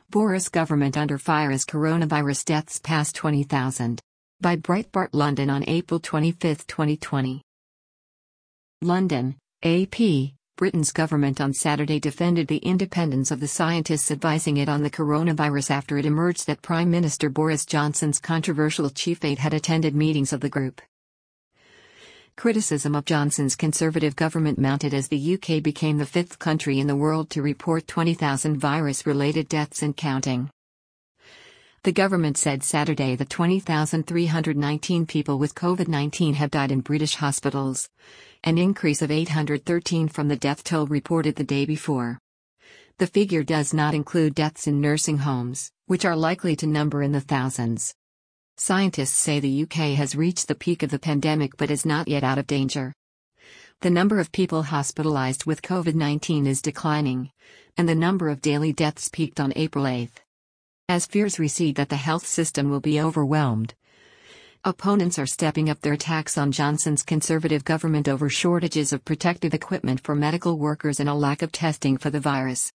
Boris government under fire as coronavirus deaths pass 20,000. By Breitbart London on April 25, 2020. London, AP. Britain's government on Saturday defended the independence of the scientists advising it on the coronavirus after it emerged that Prime Minister Boris Johnson's controversial chief aide had attended meetings of the group. Criticism of Johnson's Conservative government mounted as the UK became the fifth country in the world to report 20,000 virus-related deaths and counting. The government said Saturday that 20,319 people with COVID-19 have died in British hospitals, an increase of 813 from the death toll reported the day before. The figure does not include deaths in nursing homes, which are likely to number in the thousands. Scientists say the UK has reached the peak of the pandemic but is not yet out of danger. The number of people hospitalized with COVID-19 is declining, and the number of daily deaths peaked on April 8. As fears recede that the health system will be overwhelmed, opponents are stepping up their attacks on Johnson's Conservative government over shortages of protective equipment for medical workers and a lack of testing for the virus.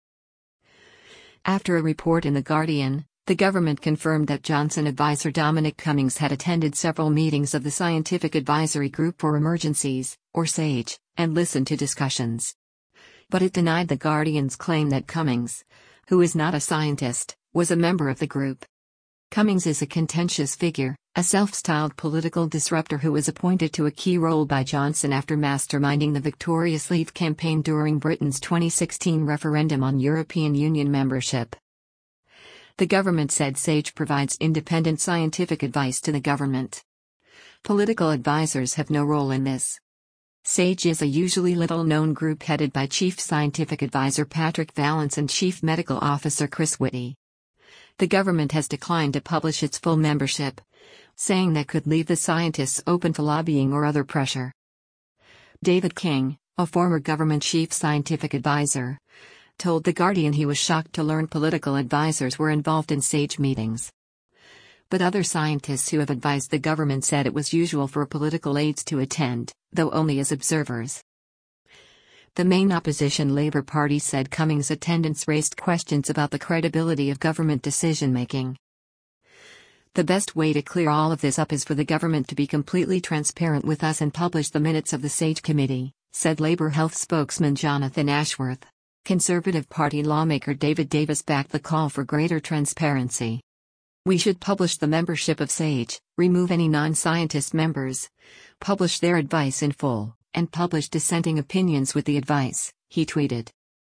After a report in The Guardian, the government confirmed that Johnson advisor Dominic Cummings had attended several meetings of the Scientific Advisory Group for Emergencies, or SAGE, and listened to discussions. But it denied The Guardian's claim that Cummings, who is not a scientist, was a member of the group. Cummings is a contentious figure, a self-styled political disruptor who was appointed to a key role by Johnson after masterminding the Victorious Leave campaign during Britain's 2016 referendum on European Union membership. The government said SAGE provides independent scientific advice to the government. Political advisors have no role in this. SAGE is a usually little-known group headed by Chief Scientific Advisor Patrick Vallance and Chief Medical Officer Chris Whitty. The government has declined to publish its full membership, saying that could leave the scientists open to lobbying or other pressure. David King, a former government chief scientific advisor, told The Guardian he was shocked to learn political advisors were involved in SAGE meetings. But other scientists who have advised the government said it was usual for political aides to attend, though only as observers. The main opposition Labour Party said Cummings' attendance raised questions about the credibility of government decision-making. The best way to clear all of this up is for the government to be completely transparent with us and publish the minutes of the SAGE committee, said Labour Health spokesman Jonathan Ashworth. Conservative Party lawmaker David Davis backed the call for greater transparency. We should publish the membership of SAGE, remove any non-scientist members, publish their advice in full, and publish dissenting opinions with the advice, he tweeted.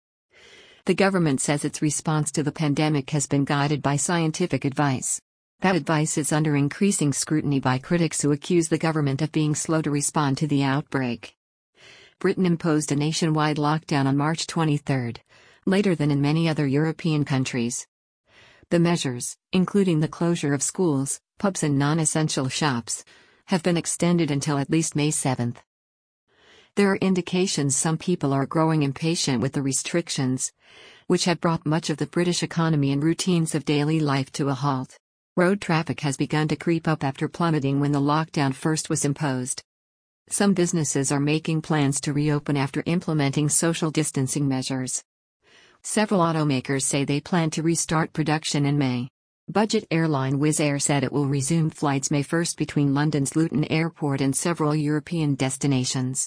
The government says its response to the pandemic has been guided by scientific advice. That advice is under increasing scrutiny by critics who accuse the government of being slow to respond to the outbreak. Britain imposed a nationwide lockdown on March 23, later than in many other European countries. The measures, including the closure of schools, pubs and non-essential shops, have been extended until at least May 7. There are indications some people are growing impatient with the restrictions, which have brought much of the British economy and routines of daily life to a halt. Road traffic has begun to creep up after plummeting when the lockdown first was imposed. Some businesses are making plans to reopen after implementing social distancing measures. Several automakers say they plan to restart production in May. Budget airline Wizz Air said it will resume flights May 1 between London's Luton Airport and several European destinations.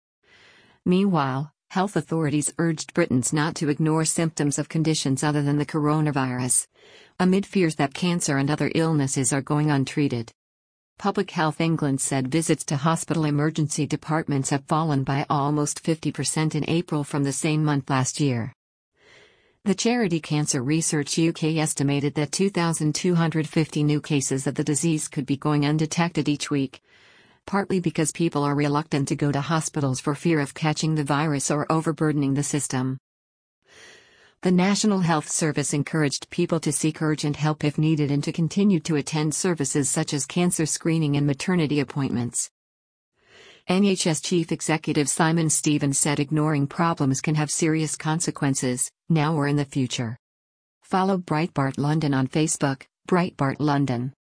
Meanwhile, health authorities urged Britons not to ignore symptoms of conditions other than the coronavirus, amid fears that cancer and other illnesses are going untreated. Public Health England said visits to hospital emergency departments have fallen by almost 50% in April from the same month last year. The charity Cancer Research UK estimated that 2,250 new cases of the disease could be going undetected each week, partly because people are reluctant to go to hospitals for fear of catching the virus or overburdening the system. The National Health Service encouraged people to seek urgent help if needed and to continue to attend services such as cancer screening and maternity appointments. NHS Chief Executive Simon Stevens said ignoring problems can have serious consequences, now or in the future. Follow Breitbart London on Facebook, Breitbart London.